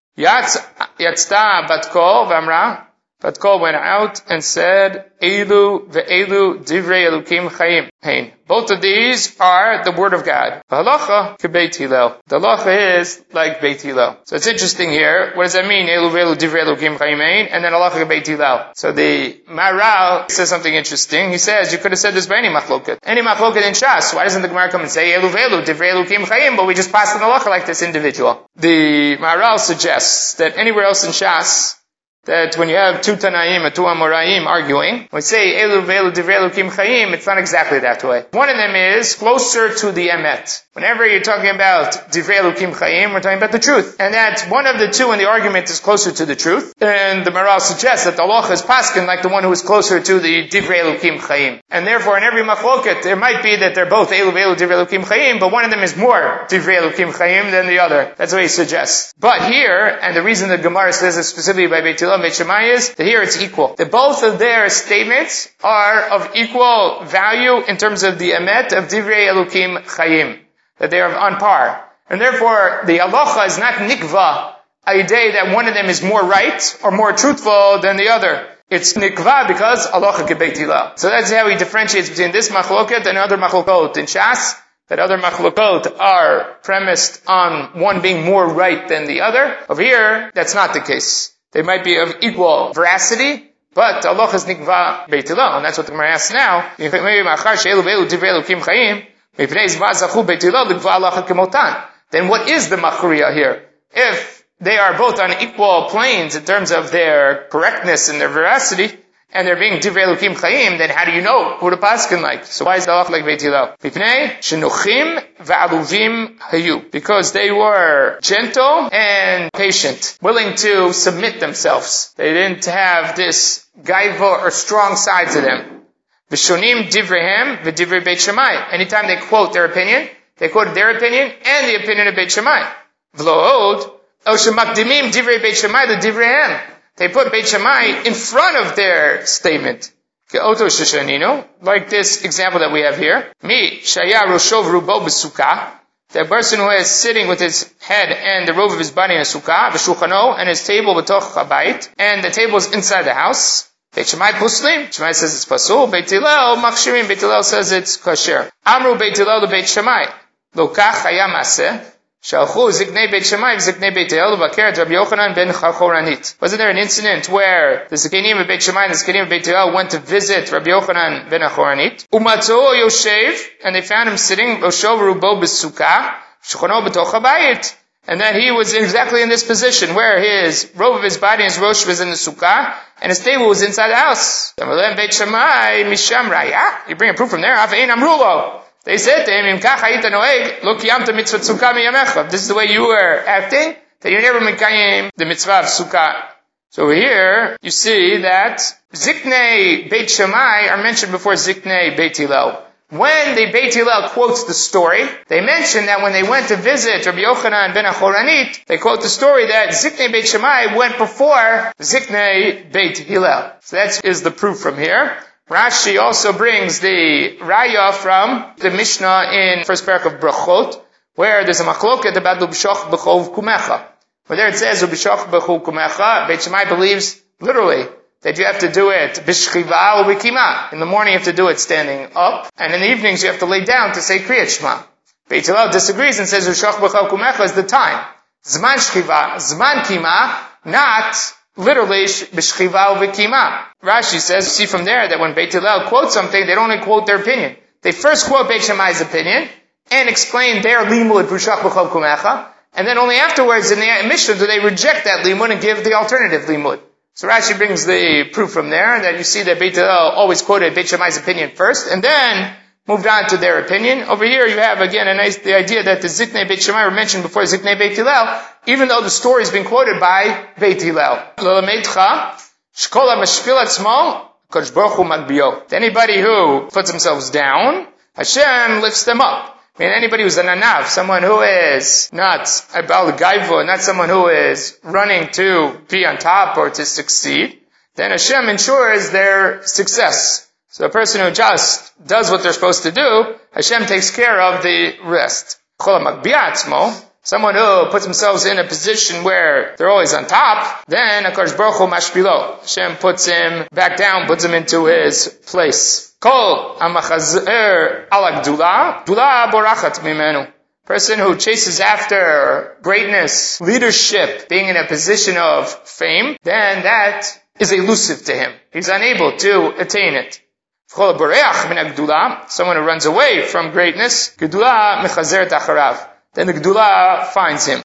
Yatzta bat kol v'amra. Bat kol went out and said, Elu ve'elu divrei elukim chayim. Hein. Both of these are the word of God. Halacha k'Beit Hillel. The halacha is like Beit Hillel. So it's interesting here. What does that mean? Elu ve'elu divrei elukim chayim hein. And then halacha k'Beit Hillel. So the Maral says something interesting. He says, you could have said this by any machloket. Any machloket in Shas. Why doesn't the Gemara come and say, Elu ve'elu divrei elukim chayim, but we just pass the halacha like this individual? The Maral suggests that anywhere else in Shas, that when you have 2 Tanaim and 2 Amoraim arguing, when we say Elu ve'elu divrei elukim chayim, it's not exactly that way. One of them is closer to the emet. Whenever you're talking about divrei elukim chayim, we're talking about the truth. And that one of the two in the argument is closer to the truth. And the Maral suggests that the halacha is paskin like the one who is closer to the divrei elukim chayim. And therefore in every machloket, there might be that they're both Elu ve'elu divrei elukim chayim, but one of them is more divrei elukim chayim than the other. That's what he suggests. But here, and the reason the Gemara says it specifically by Beit Hillel and Beit Shammai is that here it's equal. That both of their statements are of equal value in terms of the emet of divrei elukim chayim. That they are on par. And therefore, the halacha is not nikva, a day that one of them is more right or more truthful than the other. It's nikva because halacha k'Beit Hillel. So that's how he differentiates between this machloket and other machlokot in Shas. That other machlokot are premised on one being more right than the other. Over here, that's not the case. They might be of equal veracity, but halacha is nikva Beit Hillel. And that's what the Gemara asks now. Then what is the machriya here? If they are both on equal planes in terms of their correctness and their veracity, and they're being divrei elukim chayim, then how do you know who to paskin like? So why is the halacha like Beit Hillel? Because they were gentle and patient, willing to submit themselves. They didn't have this gaiva or strong side to them. V'shonim divrehem v'divrei Beit Shammai. Anytime they quote their opinion, they quote their opinion and the opinion of Beit Shammai. V'lo el shemakdimim divrei Beit Shammai l'divrehem. They put Beit Shammai in front of their statement. Ke'oto sheshaninu, like this example that we have here. Mi shaya roshov rubo b'sukkah. The person who is sitting with his head and the robe of his body in a sukkah, v'shuchano, and his table b'toch habayit, and the table is inside the house. Beit Shammai puslim. Beit Shammai says it's pasul. Beit Hillel machshirim. Beit Hillel says it's kasher. Amru Beit Hillel to Beit Shammai. Lo kach haya maseh. Shalchu Ziknei Beit Shammai Ziknei Beit Hillel V'Akeret Rabbi Yochanan ben Choranit. Wasn't there an incident where the Zikanim of Beit Shammai and the Zikanim of Beit Hillel went to visit Rabbi Yochanan ben Choranit? Umatzo Yoshev, and they found him sitting B'shov Rubo B'Sukkah Shchono B'toch HaBayit. And then he was exactly in this position where his robe of his body and his rosh was in the sukkah, and his table was inside the house. You bring a proof from there. They said to him, if this is the way you were acting, then you never mekayim the mitzvah of sukkah. So over here, you see that Ziknei Beit Shammai are mentioned before Ziknei Beit Hillel. When the Beit Hillel quotes the story, they mention that when they went to visit Rabbi Yochanan ben Choranit, they quote the story that Ziknei Beit Shammai went before Ziknei Beit Hillel. So that is the proof from here. Rashi also brings the raya from the Mishnah in first parak of Brachot, where there's a machloket about Ubishach b'chov kumecha. Where there it says Ubishach b'chov kumecha, Beit Shammai believes literally that you have to do it b'shchiva u'b'kima. In the morning you have to do it standing up, and in the evenings you have to lay down to say Kriyat Shema. Beit Hillel disagrees and says Ubishach b'chov kumecha is the time. Zman shchiva, zman kima, not literally b'shchiva u'b'kima. Rashi says, you see from there that when Beit Hillel quotes something, they don't only quote their opinion. They first quote Beit Shammai's opinion and explain their limud b'shach b'chov kumecha, and then only afterwards in the Mishnah do they reject that limud and give the alternative limud. So Rashi brings the proof from there that you see that Beit Hillel always quoted Beit Shammai's opinion first and then moved on to their opinion. Over here you have again the idea that the Ziknei Beit Shammai were mentioned before Ziknei Beit Hillel, even though the story has been quoted by Beit Hillel. Anybody who puts themselves down, Hashem lifts them up. I mean, anybody who's an anav, someone who is not a Baal Gaiva, not someone who is running to be on top or to succeed, then Hashem ensures their success. So a person who just does what they're supposed to do, Hashem takes care of the rest. Someone who puts themselves in a position where they're always on top, then HaKadosh Baruch Hu mashpilo. Hashem puts him back down, puts him into his place. Kol amachazer ala gdula, gdula borachat mimenu. Person who chases after greatness, leadership, being in a position of fame, then that is elusive to him. He's unable to attain it. Someone who runs away from greatness, gdula mechazeret acharav. Then the Gdula finds him.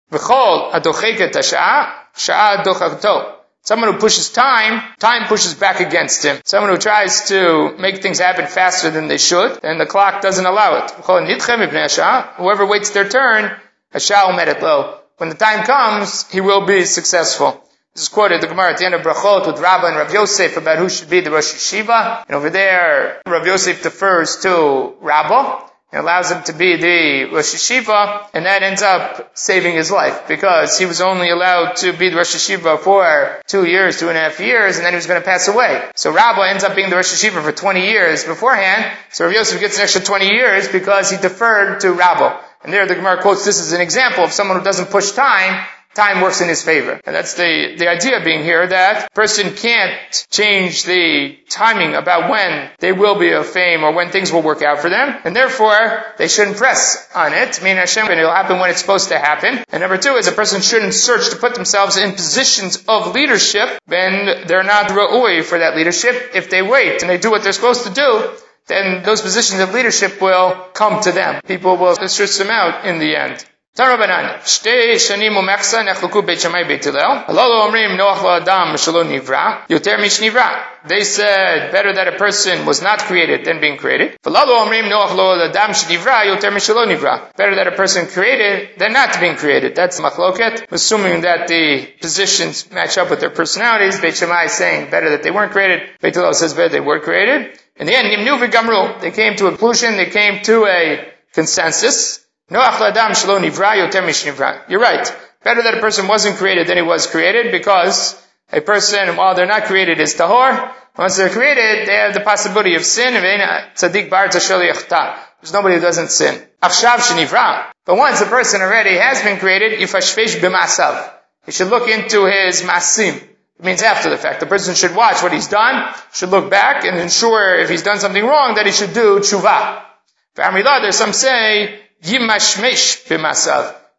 Someone who pushes time pushes back against him. Someone who tries to make things happen faster than they should, then the clock doesn't allow it. Whoever waits their turn, when the time comes, he will be successful. This is quoted the Gemara at the end of Brachot with Rabbah and Rav Yosef about who should be the Rosh Yeshiva. And over there, Rav Yosef defers to Rabbah. It allows him to be the Rosh Yeshiva, and that ends up saving his life, because he was only allowed to be the Rosh Yeshiva for 2 years, 2.5 years, and then he was going to pass away. So Rabbah ends up being the Rosh Yeshiva for 20 years beforehand, so Rav Yosef gets an extra 20 years because he deferred to Rabbah. And there the Gemara quotes this as an example of someone who doesn't push time works in his favor. And that's the idea being here, that a person can't change the timing about when they will be of fame or when things will work out for them, and therefore they shouldn't press on it. I mean, Hashem, it'll happen when it's supposed to happen. And number two is a person shouldn't search to put themselves in positions of leadership when they're not ra'ui for that leadership. If they wait and they do what they're supposed to do, then those positions of leadership will come to them. People will search them out in the end. Tarabanan, Shtei Shanim Umechsa Nechluku Beit Shammai Beit Hillel. Halalo Omrim Noach Lo Adam Shelo Nivra Yoter Mish Nivra. They said better that a person was not created than being created. Halalo Omrim Noach Lo Adam Shnivra Yoter Mish Shelo Nivra. Better that a person created than not being created. That's machloket. Assuming that the positions match up with their personalities. Beit Shammai is saying better that they weren't created. Beit Hillel says better they were created. In the end, Nimnu v'Gamru. They came to a conclusion. They came to a consensus. You're right. Better that a person wasn't created than he was created, because a person, while they're not created, is tahor. Once they're created, they have the possibility of sin. There's nobody who doesn't sin. But once a person already has been created, he should look into his masim. It means after the fact. The person should watch what he's done, should look back, and ensure if he's done something wrong that he should do tshuva. There's some say, Yimashmesh b'masav.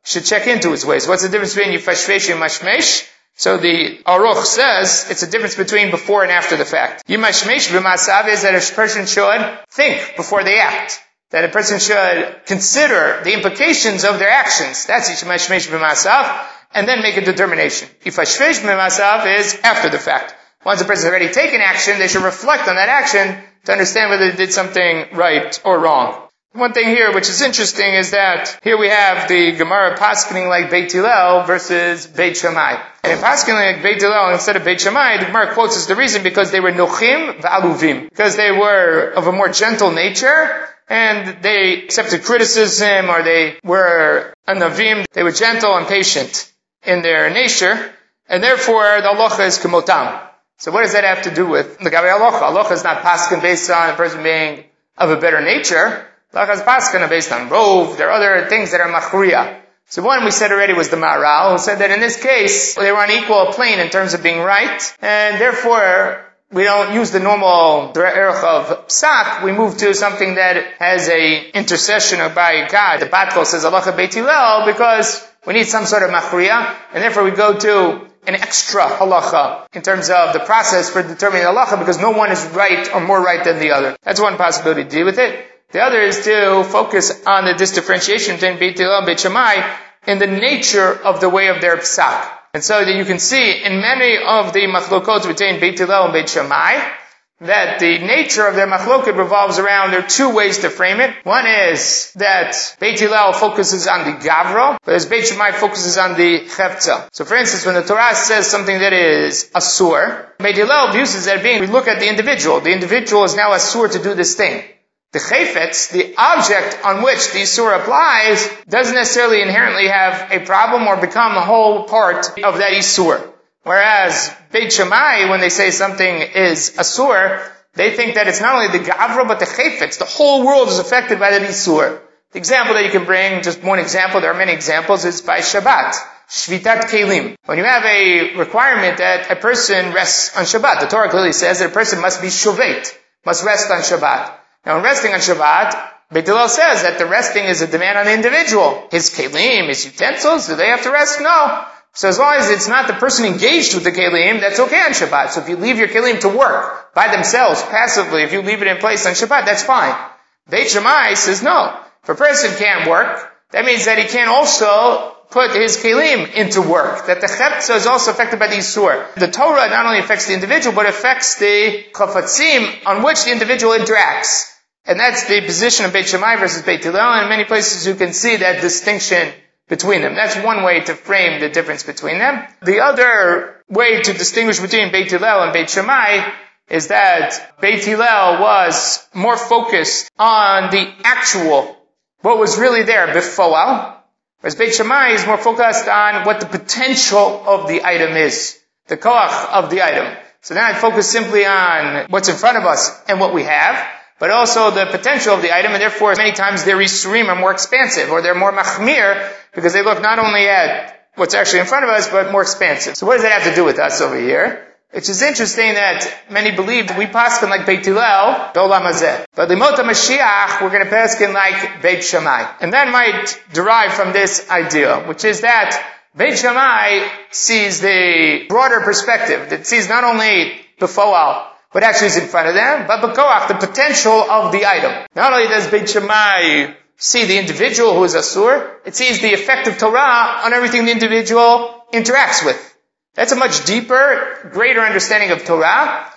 should check into his ways. What's the difference between Yifashvesh and Mashmesh? So the Aruch says it's a difference between before and after the fact. Yimashmesh b'masav is that a person should think before they act. That a person should consider the implications of their actions. That's Yimashmesh b'masav, and then make a determination. Yifashvesh b'masav is after the fact. Once a person has already taken action, they should reflect on that action to understand whether they did something right or wrong. One thing here which is interesting is that here we have the Gemara paskening like Beit Hillel versus Beit Shammai. And in paskening like Beit Hillel instead of Beit Shammai, the Gemara quotes as the reason because they were nochim v'aluvim. Because they were of a more gentle nature, and they accepted criticism, or they were anavim. They were gentle and patient in their nature, and therefore the halacha is kemotam. So what does that have to do with the Gabi halacha? Halacha is not pasken based on a person being of a better nature. Halacha is pasken based on rov. There are other things that are machriya. So one we said already was the Maharal, who said that in this case they were on equal plane in terms of being right, and therefore we don't use the normal erech of psak. We move to something that has a intercession by God. The Batko says halacha Beit Hillel because we need some sort of machriya, and therefore we go to an extra halacha in terms of the process for determining halacha, because no one is right or more right than the other. That's one possibility to deal with it. The other is to focus on the differentiation between Beit Hillel and Beit Shammai in the nature of the way of their psak. And so that you can see in many of the machlokot between Beit Hillel and Beit Shammai that the nature of their machlokot revolves around, there are two ways to frame it. One is that Beit Hillel focuses on the gavro, whereas Beit Shammai focuses on the chefza. So for instance, when the Torah says something that is asur, Beit Hillel views it as being, we look at the individual. The individual is now asur to do this thing. The chayfetz, the object on which the Isur applies, doesn't necessarily inherently have a problem or become a whole part of that Isur. Whereas Beit Shammai, when they say something is Asur, they think that it's not only the Gavra, but the chayfetz. The whole world is affected by that Isur. The example that you can bring, just one example, there are many examples, is by Shabbat. Shvitat Kelim. When you have a requirement that a person rests on Shabbat, the Torah clearly says that a person must be shovet, must rest on Shabbat. Now, in resting on Shabbat, Beit Hillel says that the resting is a demand on the individual. His kelim, his utensils, do they have to rest? No. So as long as it's not the person engaged with the kelim, that's okay on Shabbat. So if you leave your kelim to work by themselves, passively, if you leave it in place on Shabbat, that's fine. Beit Shammai says no. If a person can't work, that means that he can't also put his kelim into work. That the cheptza is also affected by the Isur. The Torah not only affects the individual, but affects the chafatzim on which the individual interacts. And that's the position of Beit Shammai versus Beit Hillel, and in many places you can see that distinction between them. That's one way to frame the difference between them. The other way to distinguish between Beit Hillel and Beit Shammai is that Beit Hillel was more focused on the actual, what was really there, bifoal, whereas Beit Shammai is more focused on what the potential of the item is, the koach of the item. So now I focus simply on what's in front of us and what we have, but also the potential of the item, and therefore many times their isurim are more expansive, or they're more machmir, because they look not only at what's actually in front of us, but more expansive. So what does that have to do with us over here? Which is interesting that many believe that we paskin like Beit Hillel, D'olam Hazeh. But Limot HaMashiach, we're going to paskin like Beit Shammai. And that might derive from this idea, which is that Beit Shammai sees the broader perspective, that sees not only befoal, what actually is in front of them, but b'koach, the potential of the item. Not only does Beit Shammai see the individual who is asur, it sees the effect of Torah on everything the individual interacts with. That's a much deeper, greater understanding of Torah,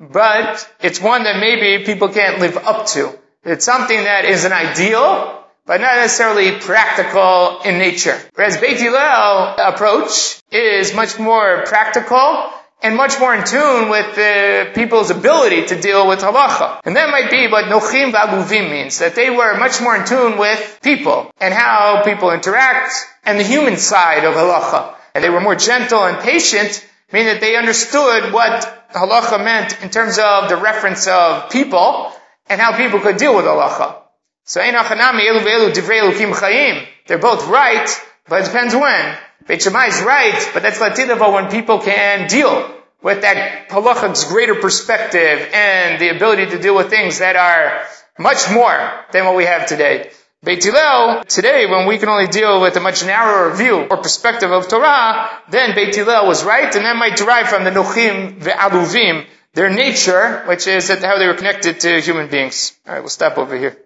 but it's one that maybe people can't live up to. It's something that is an ideal, but not necessarily practical in nature. Whereas Beit Hillel approach is much more practical and much more in tune with the people's ability to deal with halacha. And that might be what nochim v'aluvim means, that they were much more in tune with people and how people interact and the human side of halacha. And they were more gentle and patient, meaning that they understood what halacha meant in terms of the reference of people and how people could deal with halacha. So, they're both right, but it depends when. Beit Shammai is right, but that's latidava when people can deal with that halacha's greater perspective and the ability to deal with things that are much more than what we have today. Beit Hillel, today, when we can only deal with a much narrower view or perspective of Torah, then Beit Hillel was right, and that might derive from the Nochim ve'aluvim, their nature, which is how they were connected to human beings. Alright, we'll stop over here.